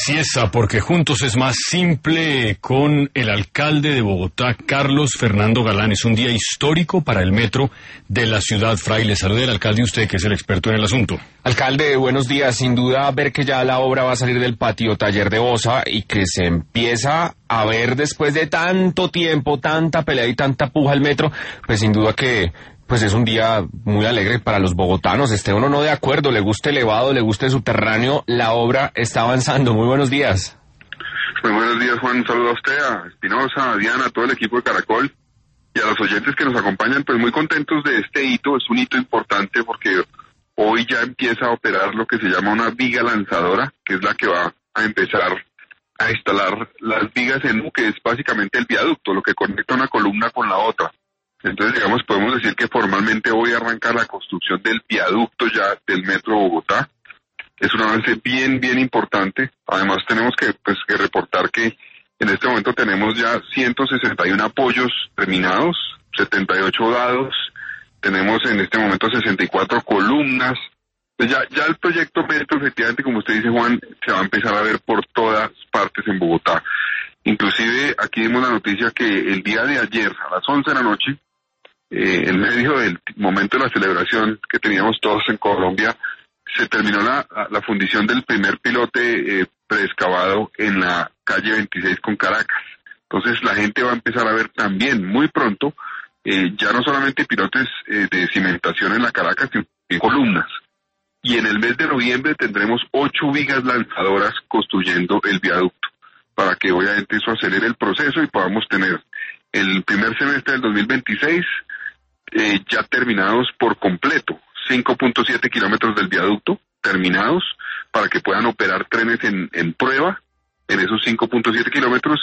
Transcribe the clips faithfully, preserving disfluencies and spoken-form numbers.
Ciesa, porque juntos es más simple, con el alcalde de Bogotá, Carlos Fernando Galán. Es un día histórico para el metro de la ciudad. Fraile, salude al alcalde, usted que es el experto en el asunto. Alcalde, buenos días. Sin duda ver que ya la obra va a salir del patio taller de Bosa y que se empieza a ver después de tanto tiempo, tanta pelea y tanta puja el metro, pues sin duda que pues es un día muy alegre para los bogotanos. Esté uno no de acuerdo, le guste elevado, le guste subterráneo, la obra está avanzando. Muy buenos días. Muy buenos días, Juan. Un saludo a usted, a Espinosa, a Diana, a todo el equipo de Caracol y a los oyentes que nos acompañan. Pues muy contentos de este hito. Es un hito importante porque hoy ya empieza a operar lo que se llama una viga lanzadora, que es la que va a empezar a instalar las vigas en U, que es básicamente el viaducto, lo que conecta una columna con la otra. Entonces, digamos, podemos decir que formalmente hoy arranca la construcción del viaducto ya del Metro Bogotá. Es un avance bien, bien importante. Además, tenemos que, pues, que reportar que en este momento tenemos ya ciento sesenta y uno apoyos terminados, setenta y ocho dados, tenemos en este momento sesenta y cuatro columnas. Entonces ya, ya el proyecto Metro, efectivamente, como usted dice, Juan, se va a empezar a ver por todas partes en Bogotá. Inclusive, aquí vimos la noticia que el día de ayer, a las once de la noche, Eh, en medio del momento de la celebración que teníamos todos en Colombia, se terminó la, la fundición del primer pilote eh, preexcavado en la calle veintiséis con Caracas. Entonces la gente va a empezar a ver también muy pronto eh, ya no solamente pilotes eh, de cimentación en la Caracas, sino en columnas. Y en el mes de noviembre tendremos ocho vigas lanzadoras construyendo el viaducto, para que obviamente eso acelere el proceso y podamos tener el primer semestre del dos mil veintiséis Eh, ya terminados por completo, cinco punto siete kilómetros del viaducto terminados para que puedan operar trenes en, en prueba en esos cinco punto siete kilómetros,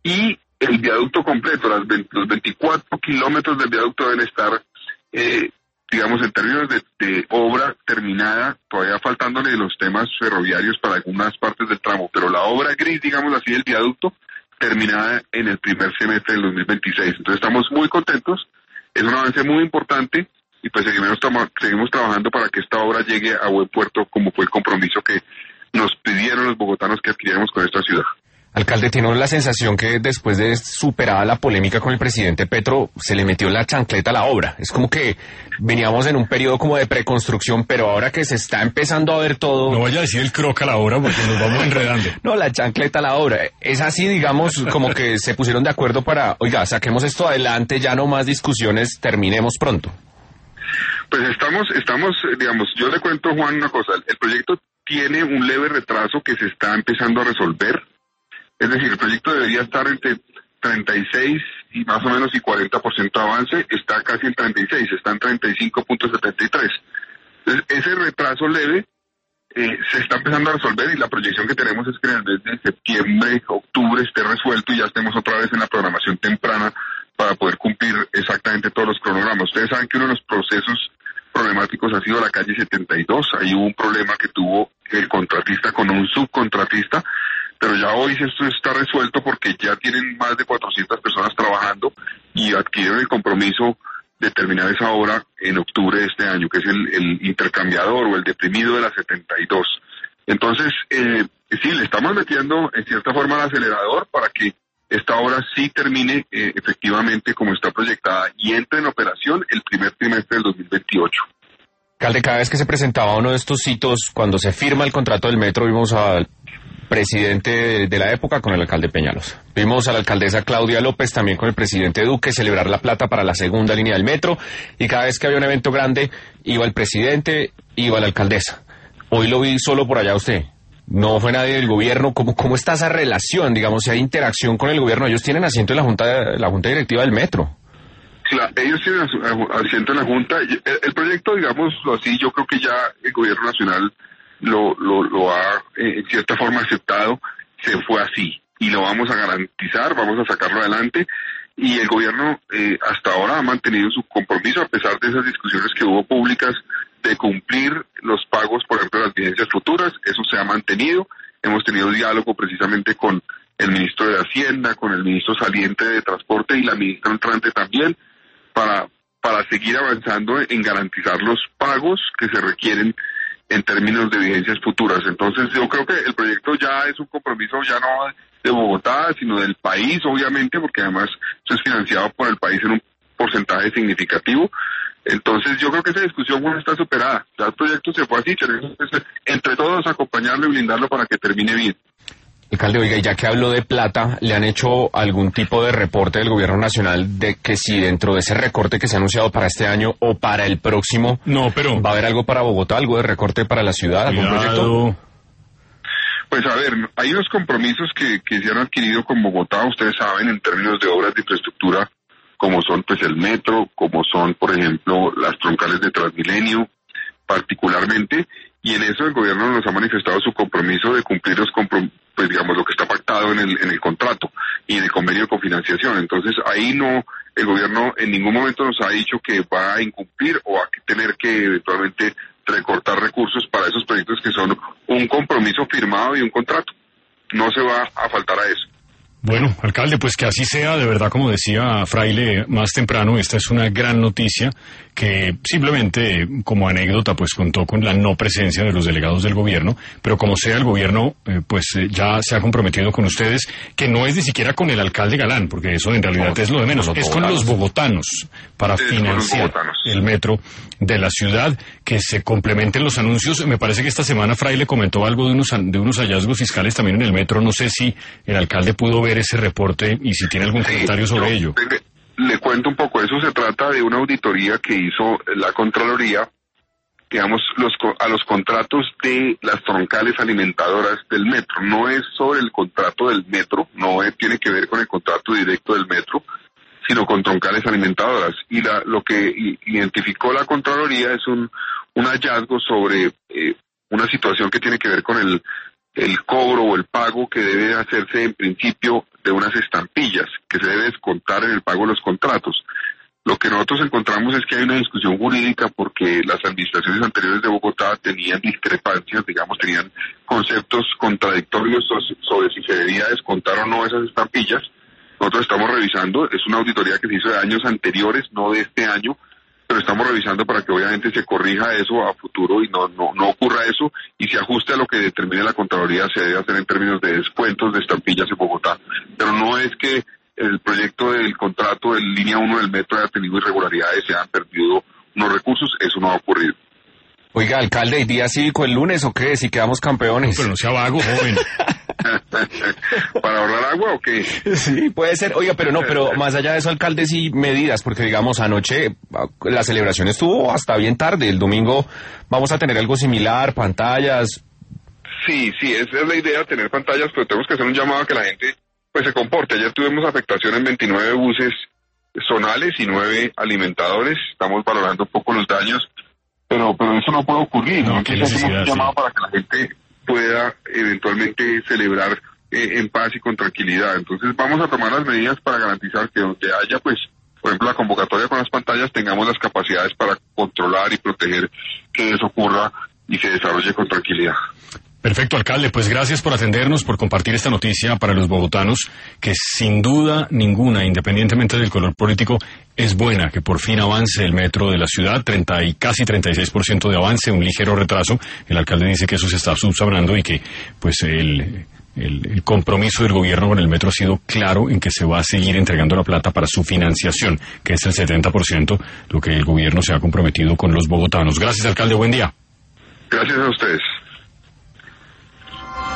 y el viaducto completo, las veinte, los veinticuatro kilómetros del viaducto deben estar, eh, digamos, en términos de, de obra terminada, todavía faltándole los temas ferroviarios para algunas partes del tramo, pero la obra gris, digamos así, del viaducto, terminada en el primer semestre del dos mil veintiséis. Entonces estamos muy contentos. Es un avance muy importante y pues seguimos, seguimos trabajando para que esta obra llegue a buen puerto, como fue el compromiso que nos pidieron los bogotanos que adquiriéramos con esta ciudad. Alcalde, ¿tiene la sensación que después de superada la polémica con el presidente Petro, se le metió la chancleta a la obra? Es como que veníamos en un periodo como de preconstrucción, pero ahora que se está empezando a ver todo... No vaya a decir el croc a la obra porque nos vamos enredando. No, la chancleta a la obra. Es así, digamos, como que se pusieron de acuerdo para, oiga, saquemos esto adelante, ya no más discusiones, terminemos pronto. Pues estamos, estamos, digamos, yo le cuento, Juan, una cosa. El proyecto tiene un leve retraso que se está empezando a resolver. Es decir, el proyecto debería estar entre treinta y seis y más o menos y cuarenta por ciento de avance, está casi en treinta y seis, está en treinta y cinco punto setenta y tres. Entonces, ese retraso leve eh, se está empezando a resolver y la proyección que tenemos es que en el mes de septiembre, octubre esté resuelto y ya estemos otra vez en la programación temprana para poder cumplir exactamente todos los cronogramas. Ustedes saben que uno de los procesos problemáticos ha sido la calle setenta y dos, ahí hubo un problema que tuvo el contratista con un subcontratista, pero ya hoy esto está resuelto porque ya tienen más de cuatrocientas personas trabajando y adquirieron el compromiso de terminar esa obra en octubre de este año, que es el, el intercambiador o el deprimido de la setenta y dos. Entonces, eh, sí, le estamos metiendo en cierta forma al acelerador para que esta obra sí termine eh, efectivamente como está proyectada y entre en operación el primer trimestre del dos mil veintiocho. Alcalde, cada vez que se presentaba uno de estos hitos, cuando se firma el contrato del metro, vimos al presidente de la época con el alcalde Peñalos. Vimos a la alcaldesa Claudia López también con el presidente Duque celebrar la plata para la segunda línea del metro, y cada vez que había un evento grande iba el presidente, iba la alcaldesa. Hoy lo vi solo por allá usted. No fue nadie del gobierno. ¿Cómo, cómo está esa relación? Digamos, si hay interacción con el gobierno. Ellos tienen asiento en la junta, la junta directiva del metro. Claro, ellos tienen asiento en la junta. El, el proyecto, digamos así, yo creo que ya el gobierno nacional lo, lo, lo ha eh, en cierta forma aceptado. Se fue así y lo vamos a garantizar, vamos a sacarlo adelante. Y el gobierno eh, hasta ahora ha mantenido su compromiso a pesar de esas discusiones que hubo públicas de cumplir los pagos, por ejemplo, las vigencias futuras. Eso se ha mantenido. Hemos tenido diálogo precisamente con el ministro de Hacienda, con el ministro saliente de Transporte y la ministra entrante también, para, para seguir avanzando en garantizar los pagos que se requieren en términos de vigencias futuras. Entonces yo creo que el proyecto ya es un compromiso ya no de Bogotá, sino del país, obviamente, porque además eso es financiado por el país en un porcentaje significativo. Entonces yo creo que esa discusión bueno, está superada. Ya el proyecto se fue así, tenemos que entre todos acompañarlo y blindarlo para que termine bien. Alcalde, oiga, y ya que habló de plata, ¿le han hecho algún tipo de reporte del gobierno nacional de que si dentro de ese recorte que se ha anunciado para este año o para el próximo, no, pero va a haber algo para Bogotá, algo de recorte para la ciudad, algún proyecto? Pues a ver, hay unos compromisos que, que se han adquirido con Bogotá, ustedes saben, en términos de obras de infraestructura, como son pues el metro, como son, por ejemplo, las troncales de Transmilenio, particularmente, y en eso el gobierno nos ha manifestado su compromiso de cumplir los comprom pues digamos lo que está pactado en el en el contrato y en el convenio de cofinanciación. Entonces ahí no, el gobierno en ningún momento nos ha dicho que va a incumplir o a tener que eventualmente recortar recursos para esos proyectos que son un compromiso firmado y un contrato. No se va a faltar a eso. Bueno, alcalde, pues que así sea, de verdad, como decía Fraile más temprano, esta es una gran noticia que simplemente como anécdota pues contó con la no presencia de los delegados del gobierno, pero como sea el gobierno eh, pues eh, ya se ha comprometido con ustedes, que no es ni siquiera con el alcalde Galán, porque eso en realidad no, es lo de menos, es con los bogotanos para es financiar el metro de la ciudad, que se complementen los anuncios. Me parece que esta semana Fraile comentó algo de unos, de unos hallazgos fiscales también en el metro, no sé si el alcalde pudo ver ese reporte y si tiene algún sí, comentario sobre ello. Le, le cuento un poco, eso se trata de una auditoría que hizo la Contraloría, digamos, los, a los contratos de las troncales alimentadoras del metro. No es sobre el contrato del metro, no es, tiene que ver con el contrato directo del metro, sino con troncales alimentadoras. Y la, lo que identificó la Contraloría es un, un hallazgo sobre eh, una situación que tiene que ver con el el cobro o el pago que debe hacerse en principio de unas estampillas que se debe descontar en el pago de los contratos. Lo que nosotros encontramos es que hay una discusión jurídica porque las administraciones anteriores de Bogotá tenían discrepancias, digamos, tenían conceptos contradictorios sobre si se debía descontar o no esas estampillas. Nosotros estamos revisando, es una auditoría que se hizo de años anteriores, no de este año, pero estamos revisando para que obviamente se corrija eso a futuro y no, no, no ocurra eso y se ajuste a lo que determine la Contraloría se debe hacer en términos de descuentos de estampillas en Bogotá. Pero no es que el proyecto del contrato de línea uno del metro haya tenido irregularidades, se han perdido unos recursos, eso no ha ocurrido. Oiga, alcalde, ¿y día cívico el lunes o qué? Si quedamos campeones. No, pero no sea vago, joven. ¿Para ahorrar agua o qué? Sí, puede ser. Oiga, pero no, pero más allá de eso, alcalde, sí medidas, porque digamos, anoche la celebración estuvo hasta bien tarde. El domingo vamos a tener algo similar, pantallas. Sí, sí, esa es la idea, tener pantallas, pero tenemos que hacer un llamado a que la gente pues se comporte. Ayer tuvimos afectación en veintinueve buses zonales y nueve alimentadores. Estamos valorando un poco los daños, pero pero eso no puede ocurrir. No, Entonces hacemos un llamado sí. para que la gente pueda eventualmente celebrar eh, en paz y con tranquilidad. Entonces vamos a tomar las medidas para garantizar que donde haya, pues, por ejemplo, la convocatoria con las pantallas, tengamos las capacidades para controlar y proteger que eso ocurra y se desarrolle con tranquilidad. Perfecto, alcalde. Pues gracias por atendernos, por compartir esta noticia para los bogotanos, que sin duda ninguna, independientemente del color político, es buena que por fin avance el metro de la ciudad, treinta y casi treinta y seis por ciento de avance, un ligero retraso. El alcalde dice que eso se está subsanando y que pues el, el, el compromiso del gobierno con el metro ha sido claro en que se va a seguir entregando la plata para su financiación, que es el setenta por ciento, lo que el gobierno se ha comprometido con los bogotanos. Gracias, alcalde. Buen día. Gracias a ustedes.